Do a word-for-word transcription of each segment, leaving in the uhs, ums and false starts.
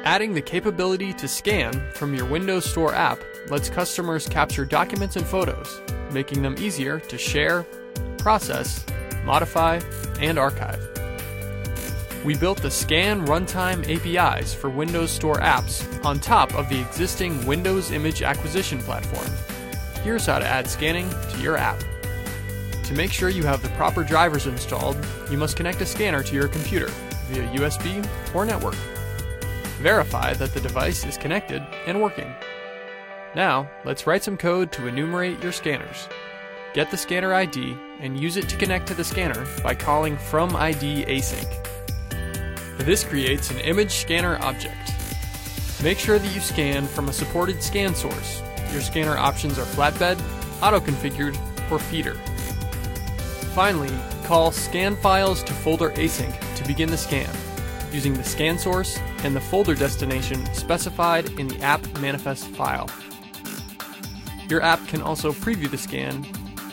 Adding the capability to scan from your Windows Store app lets customers capture documents and photos, making them easier to share, process, modify, and archive. We built the Scan Runtime A P Is for Windows Store apps on top of the existing Windows Image Acquisition platform. Here's how to add scanning to your app. To make sure you have the proper drivers installed, you must connect a scanner to your computer via U S B or network. Verify that the device is connected and working. Now, let's write some code to enumerate your scanners. Get the scanner I D and use it to connect to the scanner by calling FromID async. This creates an image scanner object. Make sure that you scan from a supported scan source. Your scanner options are flatbed, auto-configured, or feeder. Finally, call scan files to folder async to begin the scan, using the scan source and the folder destination specified in the app manifest file. Your app can also preview the scan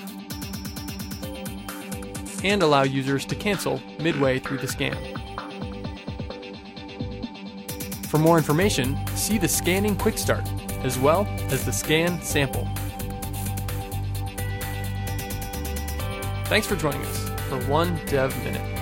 and allow users to cancel midway through the scan. For more information, see the Scanning Quick Start, as well as the Scan Sample. Thanks for joining us for One Dev Minute.